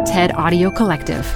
TED Audio Collective.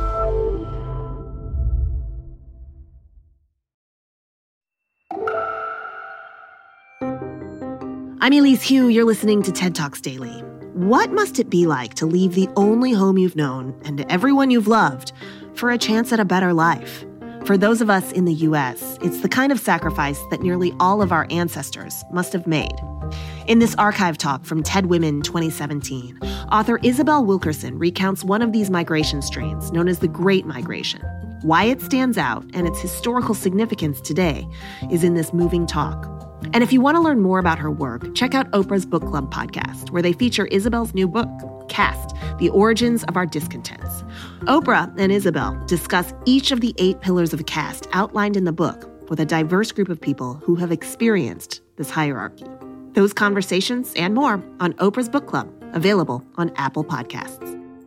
I'm Elise Hu. You're listening to TED Talks Daily. What must it be like to leave the only home you've known and everyone you've loved for a chance at a better life? For those of us in the U.S., it's the kind of sacrifice that nearly all of our ancestors must have made. In this archive talk from TED Women 2017, author Isabel Wilkerson recounts one of these migration strains known as the Great Migration. Why it stands out and its historical significance today is in this moving talk. And if you want to learn more about her work, check out Oprah's Book Club podcast, where they feature Isabel's new book, Caste: The Origins of Our Discontents. Oprah and Isabel discuss each of the 8 pillars of caste outlined in the book with a diverse group of people who have experienced this hierarchy. Those conversations and more on Oprah's Book Club, available on Apple Podcasts.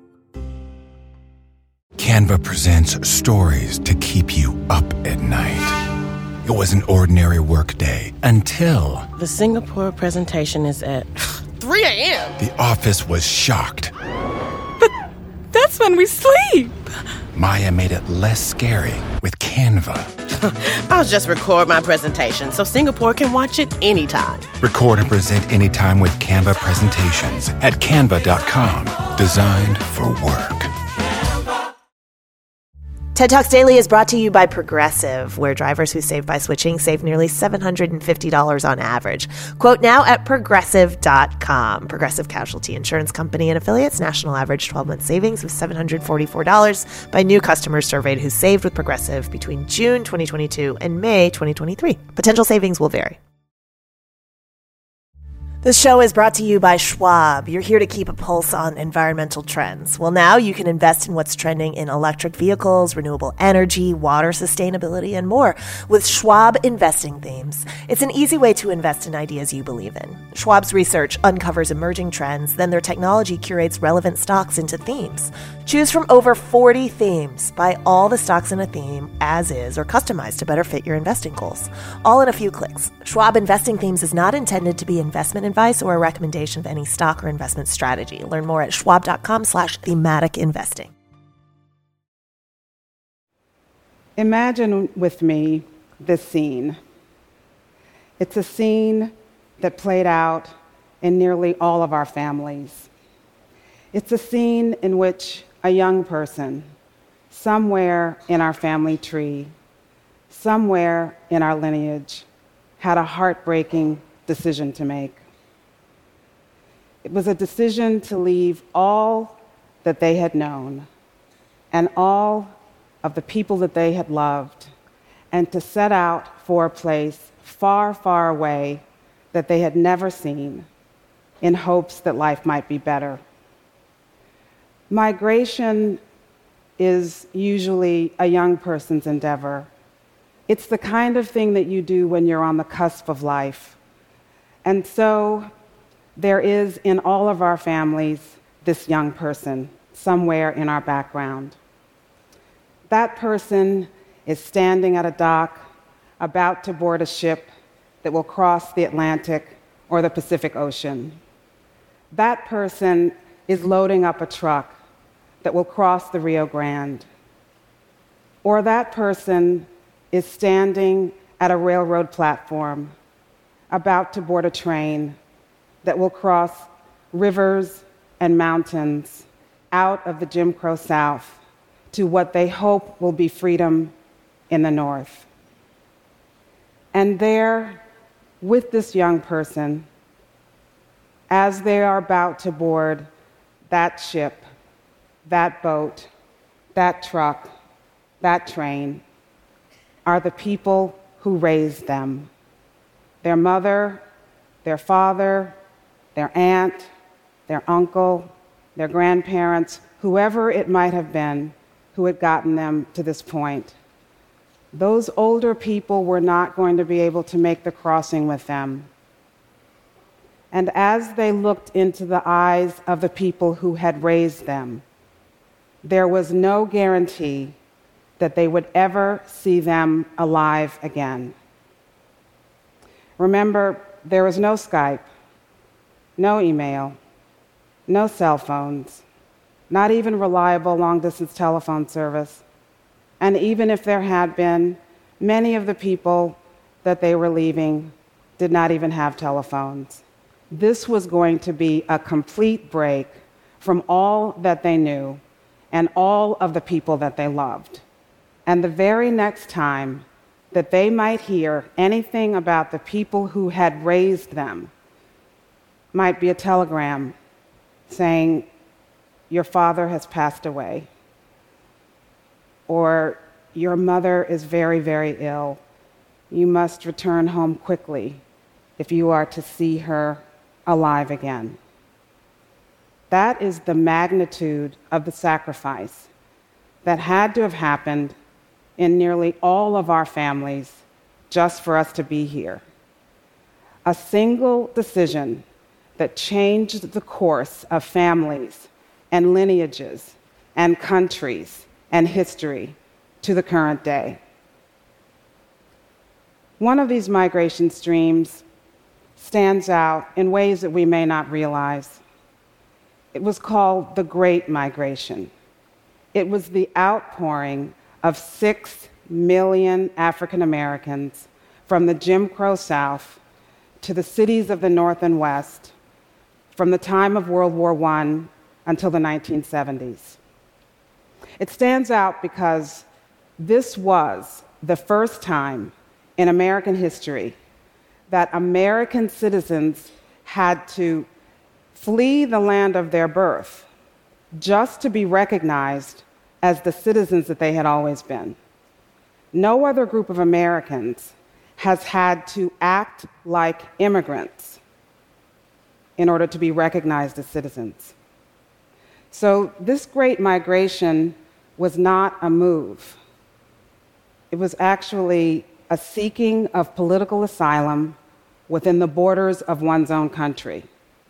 Canva presents stories to keep you up at night. It was an ordinary workday until the Singapore presentation is at 3 a.m. The office was shocked. But that's when we sleep. Maya made it less scary with Canva. I'll just record my presentation so Singapore can watch it anytime. Record and present anytime with Canva presentations at canva.com. Designed for work. TED Talks Daily is brought to you by Progressive, where drivers who save by switching save nearly $750 on average. Quote now at Progressive.com. Progressive Casualty Insurance Company and Affiliates. National average 12-month savings of $744 by new customers surveyed who saved with Progressive between June 2022 and May 2023. Potential savings will vary. This show is brought to you by Schwab. You're here to keep a pulse on environmental trends. Well, now you can invest in what's trending in electric vehicles, renewable energy, water sustainability, and more with Schwab Investing Themes. It's an easy way to invest in ideas you believe in. Schwab's research uncovers emerging trends, then their technology curates relevant stocks into themes. Choose from over 40 themes. Buy all the stocks in a theme as is or customized to better fit your investing goals. All in a few clicks. Schwab Investing Themes is not intended to be investment advice or a recommendation of any stock or investment strategy. Learn more at schwab.com/thematic investing. Imagine with me this scene. It's a scene that played out in nearly all of our families. It's a scene in which a young person, somewhere in our family tree, somewhere in our lineage, had a heartbreaking decision to make. It was a decision to leave all that they had known and all of the people that they had loved and to set out for a place far, far away that they had never seen in hopes that life might be better. Migration is usually a young person's endeavor. It's the kind of thing that you do when you're on the cusp of life. And so there is in all of our families this young person somewhere in our background. That person is standing at a dock about to board a ship that will cross the Atlantic or the Pacific Ocean. That person is loading up a truck that will cross the Rio Grande. Or that person is standing at a railroad platform about to board a train that will cross rivers and mountains out of the Jim Crow South to what they hope will be freedom in the North. And there, with this young person, as they are about to board that ship, that boat, that truck, that train, are the people who raised them. Their mother, their father, their aunt, their uncle, their grandparents, whoever it might have been who had gotten them to this point. Those older people were not going to be able to make the crossing with them. And as they looked into the eyes of the people who had raised them, there was no guarantee that they would ever see them alive again. Remember, there was no Skype, no email, no cell phones, not even reliable long-distance telephone service. And even if there had been, many of the people that they were leaving did not even have telephones. This was going to be a complete break from all that they knew and all of the people that they loved. And the very next time that they might hear anything about the people who had raised them might be a telegram saying, "Your father has passed away," or "Your mother is very, very ill. You must return home quickly if you are to see her alive again." That is the magnitude of the sacrifice that had to have happened in nearly all of our families just for us to be here. A single decision that changed the course of families and lineages and countries and history to the current day. One of these migration streams stands out in ways that we may not realize. It was called the Great Migration. It was the outpouring of 6 million African Americans from the Jim Crow South to the cities of the North and West from the time of World War I until the 1970s. It stands out because this was the first time in American history that American citizens had to flee the land of their birth just to be recognized as the citizens that they had always been. No other group of Americans has had to act like immigrants in order to be recognized as citizens. So this Great Migration was not a move. It was actually a seeking of political asylum within the borders of one's own country.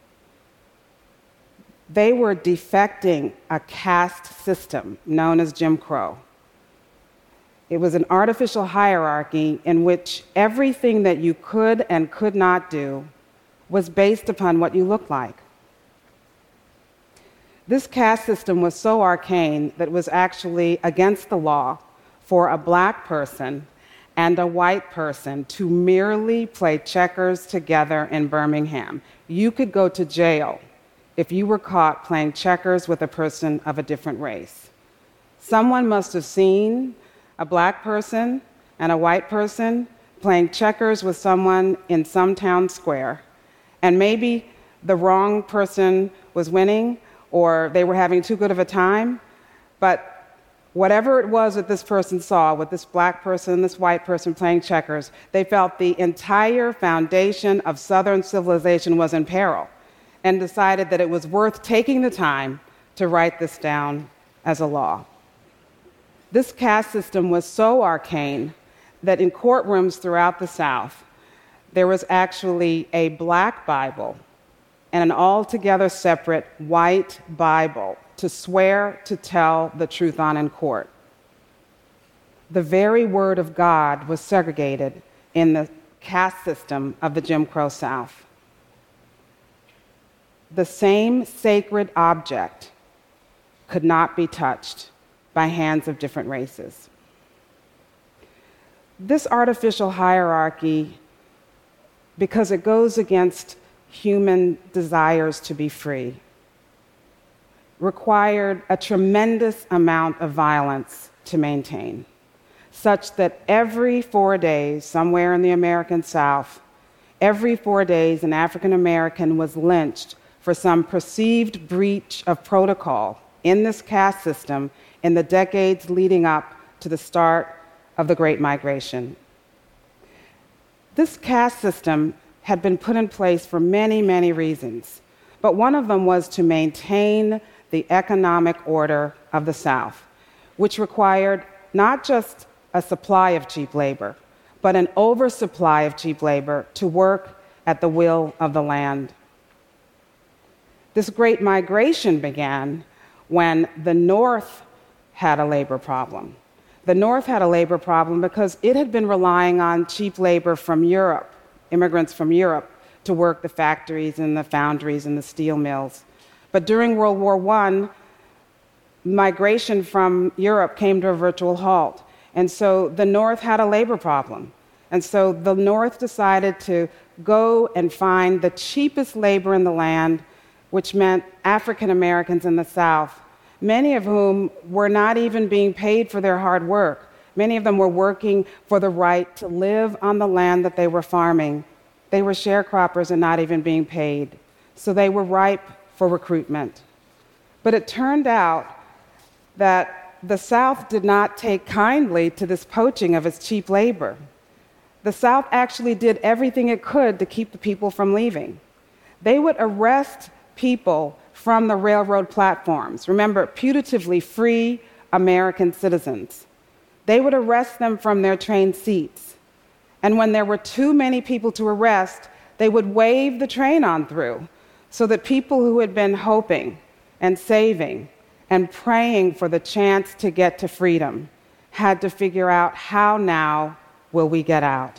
They were defecting a caste system known as Jim Crow. It was an artificial hierarchy in which everything that you could and could not do was based upon what you looked like. This caste system was so arcane that it was actually against the law for a black person and a white person to merely play checkers together in Birmingham. You could go to jail if you were caught playing checkers with a person of a different race. Someone must have seen a black person and a white person playing checkers with someone in some town square, and maybe the wrong person was winning or they were having too good of a time, but whatever it was that this person saw with this black person and this white person playing checkers, they felt the entire foundation of Southern civilization was in peril and decided that it was worth taking the time to write this down as a law. This caste system was so arcane that in courtrooms throughout the South, there was actually a black Bible and an altogether separate white Bible to swear to tell the truth on in court. The very word of God was segregated in the caste system of the Jim Crow South. The same sacred object could not be touched by hands of different races. This artificial hierarchy, because it goes against human desires to be free, required a tremendous amount of violence to maintain, such that every 4 days, somewhere in the American South, every 4 days an African American was lynched for some perceived breach of protocol in this caste system in the decades leading up to the start of the Great Migration. This caste system had been put in place for many, many reasons, but one of them was to maintain the economic order of the South, which required not just a supply of cheap labor, but an oversupply of cheap labor to work at the will of the land. This Great Migration began when the North had a labor problem. The North had a labor problem because it had been relying on cheap labor from Europe, immigrants from Europe, to work the factories and the foundries and the steel mills. But during World War I, migration from Europe came to a virtual halt. And so the North had a labor problem. And so the North decided to go and find the cheapest labor in the land, which meant African Americans in the South, many of whom were not even being paid for their hard work. Many of them were working for the right to live on the land that they were farming. They were sharecroppers and not even being paid. So they were ripe for recruitment. But it turned out that the South did not take kindly to this poaching of its cheap labor. The South actually did everything it could to keep the people from leaving. They would arrest people from the railroad platforms. Remember, putatively free American citizens. They would arrest them from their train seats. And when there were too many people to arrest, they would wave the train on through so that people who had been hoping and saving and praying for the chance to get to freedom had to figure out, how now will we get out?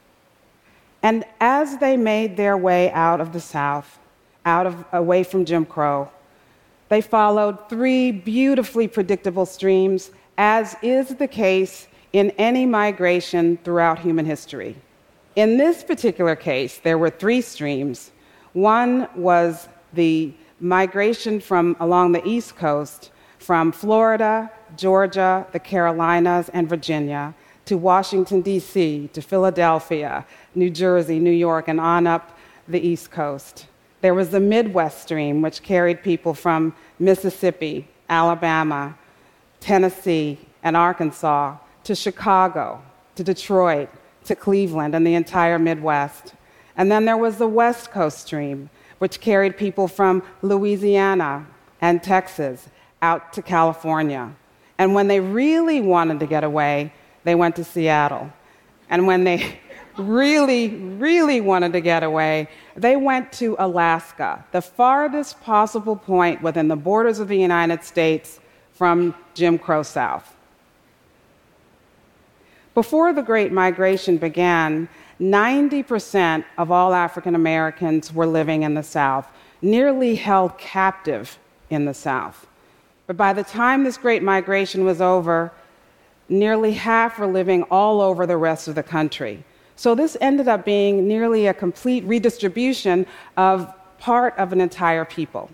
And as they made their way out of the South, away from Jim Crow, they followed three beautifully predictable streams, as is the case in any migration throughout human history. In this particular case, there were three streams. One was the migration from along the East Coast, from Florida, Georgia, the Carolinas, and Virginia, to Washington, D.C., to Philadelphia, New Jersey, New York, and on up the East Coast. There was the Midwest stream, which carried people from Mississippi, Alabama, Tennessee, and Arkansas, to Chicago, to Detroit, to Cleveland, and the entire Midwest. And then there was the West Coast stream, which carried people from Louisiana and Texas out to California. And when they really wanted to get away, they went to Seattle. And when they really, really wanted to get away, they went to Alaska, the farthest possible point within the borders of the United States from Jim Crow South. Before the Great Migration began, 90% of all African Americans were living in the South, nearly held captive in the South. But by the time this Great Migration was over, nearly half were living all over the rest of the country. So this ended up being nearly a complete redistribution of part of an entire people.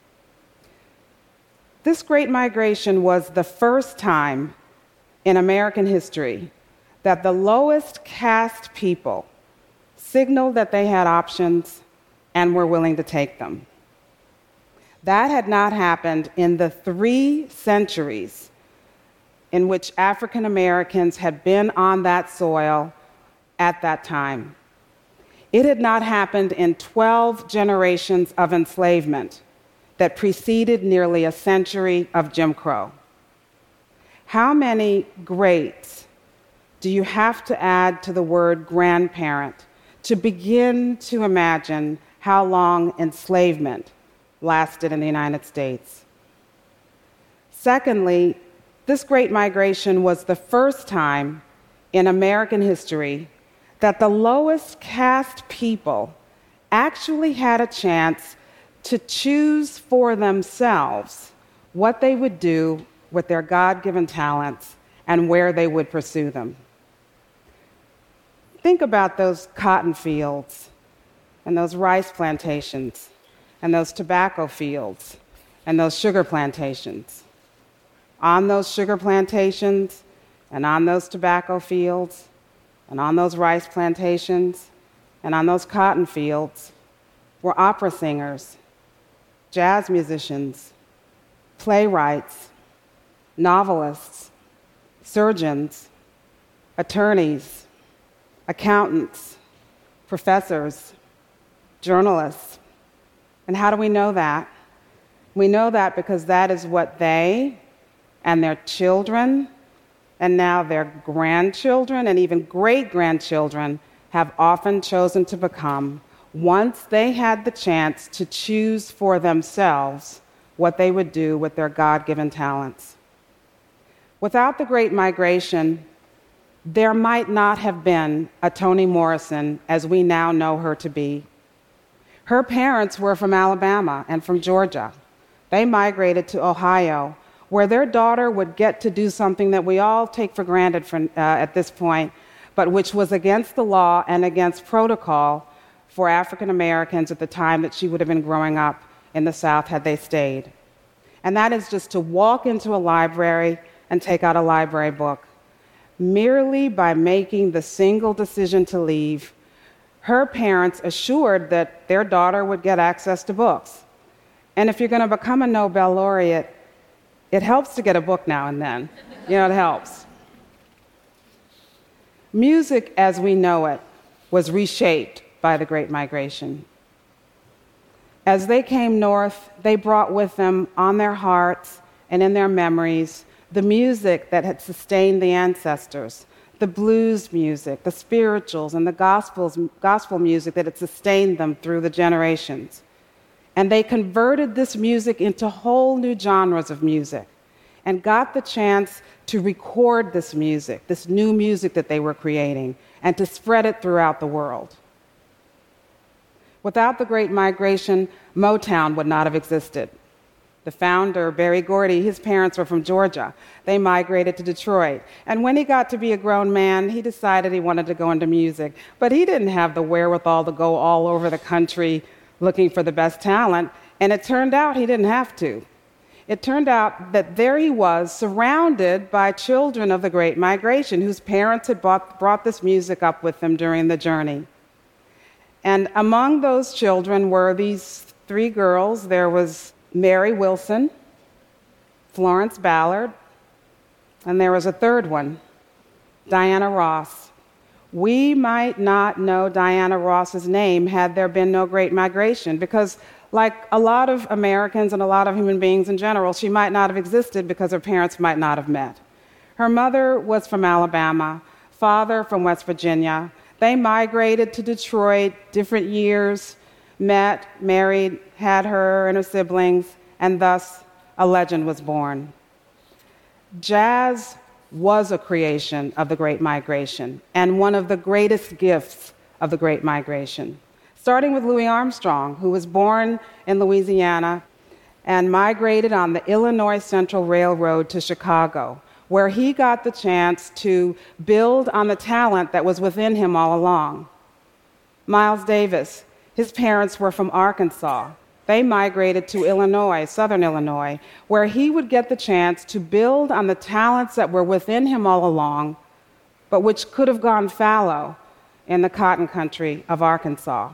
This Great Migration was the first time in American history that the lowest caste people signaled that they had options and were willing to take them. That had not happened in the 3 centuries in which African Americans had been on that soil at that time. It had not happened in 12 generations of enslavement that preceded nearly a century of Jim Crow. How many greats do you have to add to the word grandparent to begin to imagine how long enslavement lasted in the United States? Secondly, this Great Migration was the first time in American history that the lowest caste people actually had a chance to choose for themselves what they would do with their God-given talents and where they would pursue them. Think about those cotton fields and those rice plantations and those tobacco fields and those sugar plantations. On those sugar plantations and on those tobacco fields and on those rice plantations and on those cotton fields were opera singers, jazz musicians, playwrights, novelists, surgeons, attorneys, accountants, professors, journalists. And how do we know that? We know that because that is what they and their children, and now their grandchildren and even great-grandchildren have often chosen to become once they had the chance to choose for themselves what they would do with their God-given talents. Without the Great Migration, there might not have been a Toni Morrison as we now know her to be. Her parents were from Alabama and from Georgia. They migrated to Ohio, where their daughter would get to do something that we all take for granted at this point, but which was against the law and against protocol for African Americans at the time that she would have been growing up in the South had they stayed. And that is just to walk into a library and take out a library book. Merely by making the single decision to leave, her parents assured that their daughter would get access to books. And if you're going to become a Nobel laureate, it helps to get a book now and then. It helps. Music as we know it was reshaped by the Great Migration. As they came north, they brought with them on their hearts and in their memories the music that had sustained the ancestors, the blues music, the spirituals, and the gospel music that had sustained them through the generations. And they converted this music into whole new genres of music and got the chance to record this music, this new music that they were creating, and to spread it throughout the world. Without the Great Migration, Motown would not have existed. The founder, Berry Gordy, his parents were from Georgia. They migrated to Detroit. And when he got to be a grown man, he decided he wanted to go into music. But he didn't have the wherewithal to go all over the country looking for the best talent. And it turned out he didn't have to. It turned out that there he was, surrounded by children of the Great Migration, whose parents had brought this music up with them during the journey. And among those children were these three girls. There was Mary Wilson, Florence Ballard, and there was a third one, Diana Ross. We might not know Diana Ross's name had there been no Great Migration, because like a lot of Americans and a lot of human beings in general, she might not have existed because her parents might not have met. Her mother was from Alabama, father from West Virginia. They migrated to Detroit, different years, met, married, had her and her siblings, and thus a legend was born. Jazz was a creation of the Great Migration and one of the greatest gifts of the Great Migration, starting with Louis Armstrong, who was born in Louisiana and migrated on the Illinois Central Railroad to Chicago, where he got the chance to build on the talent that was within him all along. Miles Davis, his parents were from Arkansas. They migrated to Illinois, southern Illinois, where he would get the chance to build on the talents that were within him all along, but which could have gone fallow in the cotton country of Arkansas.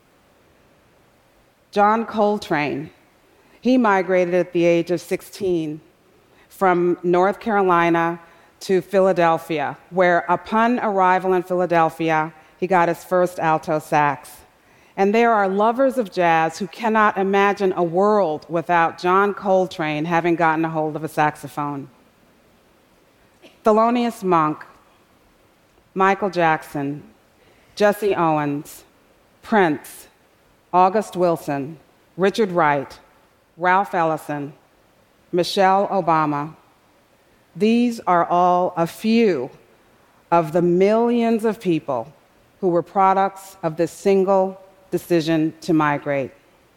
John Coltrane, he migrated at the age of 16 from North Carolina to Philadelphia, where upon arrival in Philadelphia, he got his first alto sax. And there are lovers of jazz who cannot imagine a world without John Coltrane having gotten a hold of a saxophone. Thelonious Monk, Michael Jackson, Jesse Owens, Prince, August Wilson, Richard Wright, Ralph Ellison, Michelle Obama. These are all a few of the millions of people who were products of this single decision to migrate.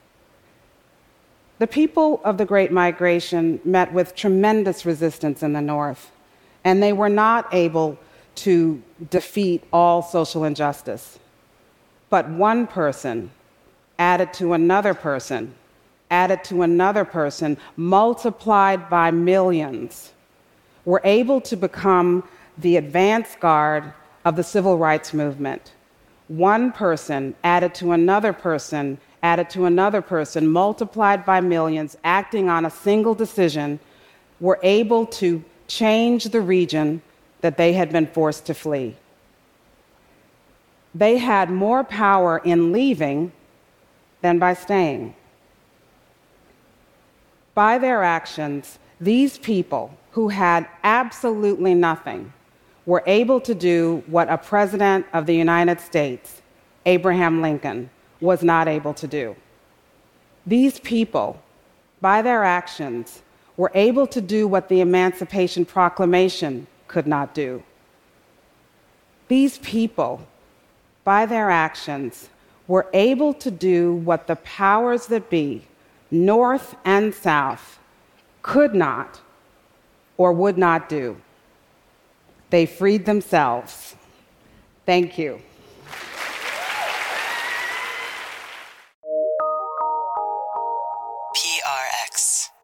The people of the Great Migration met with tremendous resistance in the North, and they were not able to defeat all social injustice. But one person added to another person, added to another person, multiplied by millions, were able to become the advance guard of the civil rights movement. One person added to another person, added to another person, multiplied by millions, acting on a single decision, were able to change the region that they had been forced to flee. They had more power in leaving than by staying. By their actions, these people who had absolutely nothing were able to do what a president of the United States, Abraham Lincoln, was not able to do. These people, by their actions, were able to do what the Emancipation Proclamation could not do. These people, by their actions, were able to do what the powers that be, North and South, could not or would not do. They freed themselves. Thank you. PRX.